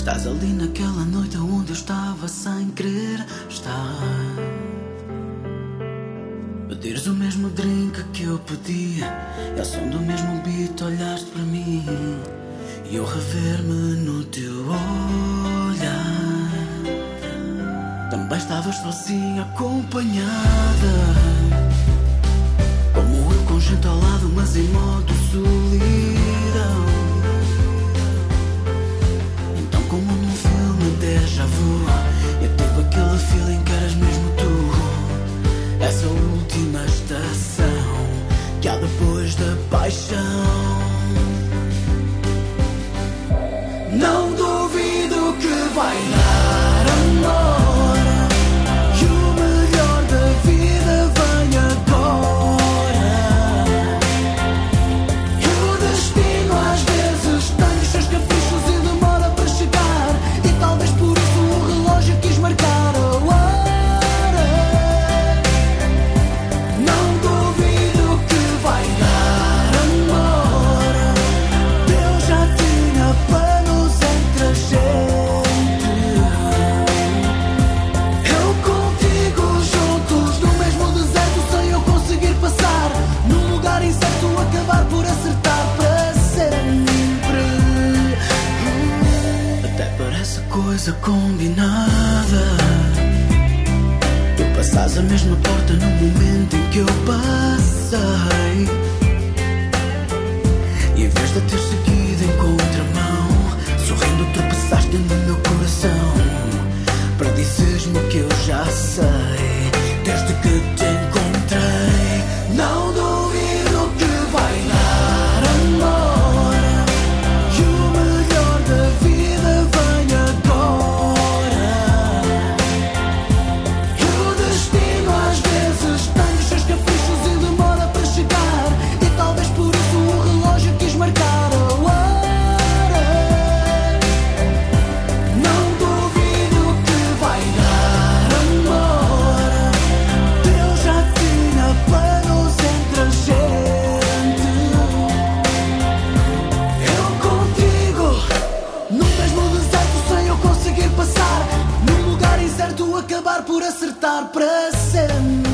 Estás ali naquela noite onde eu estava sem querer estar. Pedires o mesmo drink que eu pedi, e ao som do mesmo beat olhaste para mim, e eu rever-me no teu olhar. Também estavas sozinha, acompanhada, como eu, com gente ao lado, mas em modo solidão. Então, como num filme déjà vu, eu tive aquele feeling que eras mesmo tu, essa última estação que há depois da paixão. Não duvido que vai dar amor, e o melhor da vida vem agora. E o destino às vezes tem os seus caprichos e demora para chegar, e talvez por isso o relógio quis marcar a hora. Não duvido que vai dar amor, Deus já tinha planos entre a gente. Eu contigo juntos no mesmo deserto, sem eu conseguir passar, num lugar incerto, acabar por acertar para sempre. Até parece coisa combinada, tu passas a mesma porta no momento em que eu passei, e em vez de ter seguido em contramão, sorrindo tropeçaste no meu coração, para dizeres-me que eu já sei, desde que te encontrei. Não duvido que vai dar amor, e o melhor da vida vem agora. E o destino às vezes tem os seus caprichos e demora para chegar, e talvez por isso o relógio quis marcar a hora. Não duvido que vai dar amor, Deus já tinha planos entre a gente. Eu contigo no mesmo deserto, sem eu conseguir passar, num lugar incerto, acabar por acertar para sempre.